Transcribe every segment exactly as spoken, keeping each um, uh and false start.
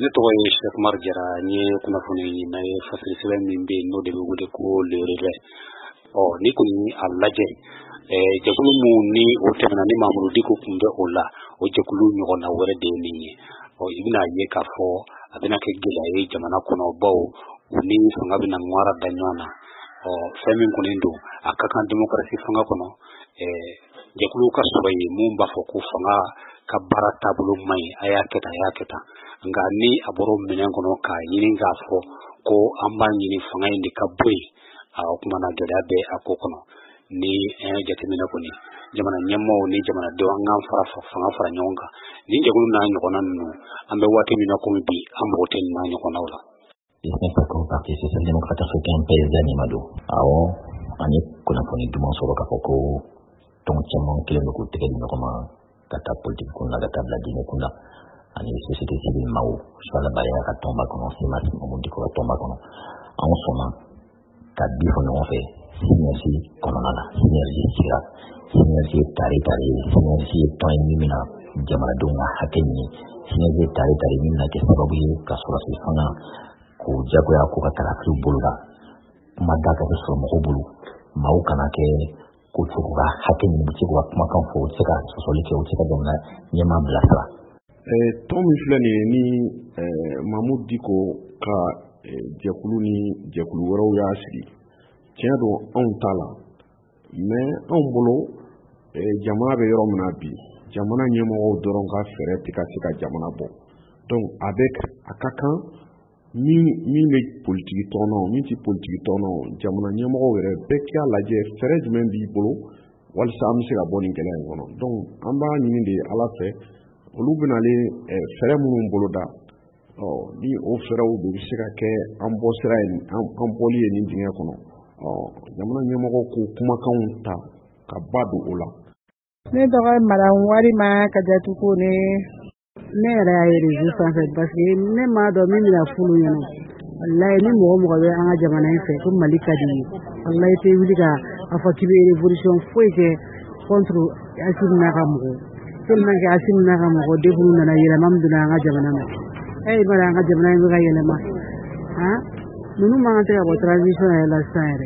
ne tɔgɔ ye Sheikh Umar Jara ni ye kunnafoni na ye fasiri sɛbɛn min bɛ yen n'o de bɛ wele ko le relais ɔ ni kɔni a lajɛ ɛɛ jɛkulu mun ni o tɛmɛna ni Mamadu Diko tun bɛ o la o jɛkulu ɲɔgɔnna wɛrɛ de ye nin ye ɔ i bɛna ye k'a fɔ a bɛna kɛ gɛlɛya ye jamana kɔnɔ baw u ni fanga bɛna ŋwara da ɲɔgɔn na ɔ fɛn min kɔni don a ka kan démocratie fanga kɔnɔ ɛɛ jɛkulu ka sɔrɔ ye mun b'a fɔ ko fanga ka baara taabolo man ɲi a y'a kɛ tan a y'a kɛ tan nka ni a bɔra minɛn kɔnɔ k'a ɲini k'a fɔ ko an b'a ɲini fanga in de ka bɔ yen a o kumana gɛlɛya bɛ a ko kɔnɔ ni an ye jateminɛ kɔni jamana ɲɛmɔgɔw ni jamanadenw an k'an fara fanga fara ɲɔgɔn kan ni jɛkulu n'a ɲɔgɔnna ninnu an bɛ waati min na komi bi an mago tɛ nin n'a ɲɔgɔnnaw la. Ismail Kom Parti social-démocrate africain P S A Nimado awɔ an ye kunnafoni duman sɔrɔ k'a fɔ ko tɔn caman kelen bɛ k'u tɛgɛ di ɲɔgɔn ma ka taa politiki kun na ka taa bila diinɛ kun na ani société civile maaw Sualabaya ka tɔnba kɔnɔ Simas Mamadu Diko ka tɔnba kɔnɔ anw sɔnna ka bi fɔ ɲɔgɔn fɛ synergie kɔnɔna na synergie sira synergie tare tare synergie tɔn ye min bɛna jamanadenw ka hakɛ ɲini synergie tare tare min bɛna kɛ sababu ye ka sɔrɔsi fanga k'u jagoya k'u ka kalafiliw boloda kuma da ka sɔrɔ mɔgɔw bolo maaw kana kɛ ko cogo ka hakɛ ɲini bɛ se k'u ka kumakan fɔ u tɛ se ka sɔsɔli kɛ u tɛ se ka jamana ɲɛmaa bilasira. tɔn min filɛ nin ye ni Mamadu Diko ka jɛkulu ni jɛkulu wɛrɛw y'a sigi tiɲɛ don anw t'a la mais anw bolo jamana bɛ yɔrɔ min na bi jamana ɲɛmɔgɔw dɔrɔn ka fɛɛrɛ tɛ ka se ka jamana bɔ donc avec a ka kan min min bɛ politiki tɔnɔ min tɛ politiki tɔnɔ jamana ɲɛmɔgɔw yɛrɛ bɛɛ k'a lajɛ fɛɛrɛ jumɛn b'i bolo walasa an bɛ se ka bɔ nin gɛlɛya in kɔnɔ donc an b'a ɲini de Ala fɛ olu bɛnalen fɛɛrɛ minnu bolo da ɔ ni o fɛɛrɛw de bɛ se ka kɛ an bɔ sira ye an bɔli ye nin dingɛ kɔnɔ ɔ jamana ɲɛmɔgɔw k'u kumakanw ta ka ba don o la. Ne tɔgɔ ye Madame Warima Kajatuko ne ne yɛrɛ y'a ye réseau sanfɛ parce que ne m'a dɔn min bɛna f'ulu ɲɛna walayi ni mɔgɔ mɔgɔ bɛ an ka jamana in fɛ ko Mali ka di ye walayi tɛ wuli ka a fɔ k'i bɛ révolution foyi kɛ contre Assimi n'a ka mɔgɔw tellement que Assimi n'a ka mɔgɔw depuis u nana yɛlɛma min donna an ka jamana na e b'a dɔn an ka jamana in bɛ ka yɛlɛma han ninnu man kan tɛ ka bɔ transition yɛrɛ la sisan yɛrɛ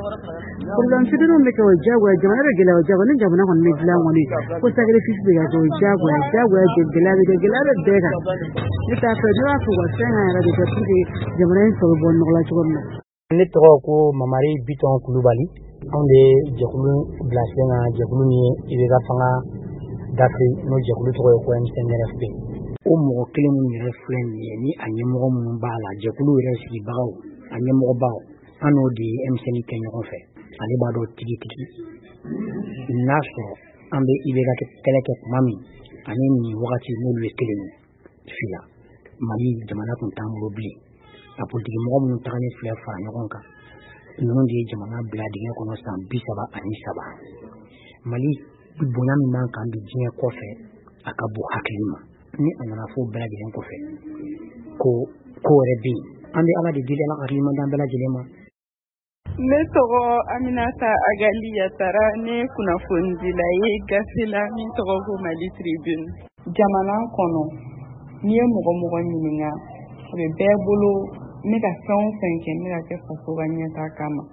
problème fitininw bɛ kɛ o diyagoya jamana bɛ gɛlɛya o diyagoya ni jamana kɔni bɛ dilan kɔni ko sacrifice bɛ ka kɛ o diyagoya diyagoya gɛlɛya bɛ kɛ gɛlɛya bɛ bɛɛ kan ne t'a fɛ ne b'a fɔ u ka fɛn kan yɛrɛ de kɛ pour que jamana in sɔrɔ bɔ nɔgɔ la cogo min na. Ne tɔgɔ ko Mamari Biton Kulubali anw de jɛkulu bila sen kan jɛkulu min i bɛ ka fanga dafe n'o jɛkulu tɔgɔ ye ko M C N R F P o mɔgɔ kelen minnu yɛrɛ filɛ nin ye ni a ɲɛmɔgɔ minnu b'a la jɛkulu yɛrɛ sigibagaw a ɲɛmɔgɔbaw an n'o de ye M C N kɛ ɲɔgɔn fɛ ale b'a dɔn tigi tigi n'a sɔrɔ an bɛ i bɛ ka kɛlɛ kɛ kuma min ani nin wagati n'olu ye kelen ye fila Mali jamana tun t'an bolo bilen a politiki mɔgɔ minnu tagalen filɛ fara ɲɔgɔn kan ninnu de ye jamana bila dingɛ kɔnɔ san bi saba ani saba Mali bonya min man kan bi diɲɛ kɔfɛ a ka bon hakili ma ni a nana fo bɛɛ lajɛlen kɔfɛ ko ko wɛrɛ bɛ yen an bɛ Ala de deli Ala ka hakilima d'an bɛɛ lajɛlen ma. Ne tɔgɔ Aminata Agali Yatara ne kunnafonidila ye gafe la min tɔgɔ ko Mali Tribune. Jamana kɔnɔ n'i ye mɔgɔ mɔgɔ ɲininka a bɛ bɛɛ bolo ne ka fɛn o fɛn kɛ ne ka kɛ faso ka ɲɛtaa kama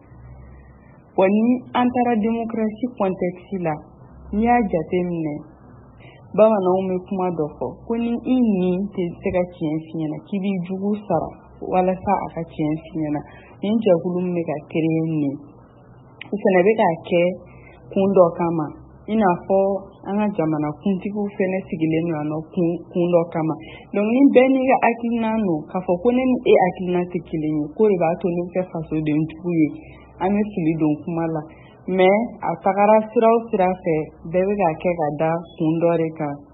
wa ni an taara démocratie contexte la n'i y'a jateminɛ bamananw bɛ kuma dɔ fɔ ko ni i ni tɛ se ka tiɲɛ f'i ɲɛna k'i b'i jugu sara walasa a ka tiɲɛ f'i ɲɛna nin jɛkulu min bɛ ka créer nin u fana bɛ k'a kɛ kun dɔ kama i n'a fɔ an ka jamana kuntigiw fana sigilen don yan nɔ kun dɔ kama donc ni bɛɛ n'i ka hakilina don k'a fɔ ko ne ni e hakilina tɛ kelen ye ko de b'a to ne bɛ kɛ fasodenjugu ye an bɛ fili don kuma la mais a tagara sira o sira fɛ bɛɛ bɛ k'a kɛ ka da kun dɔ de kan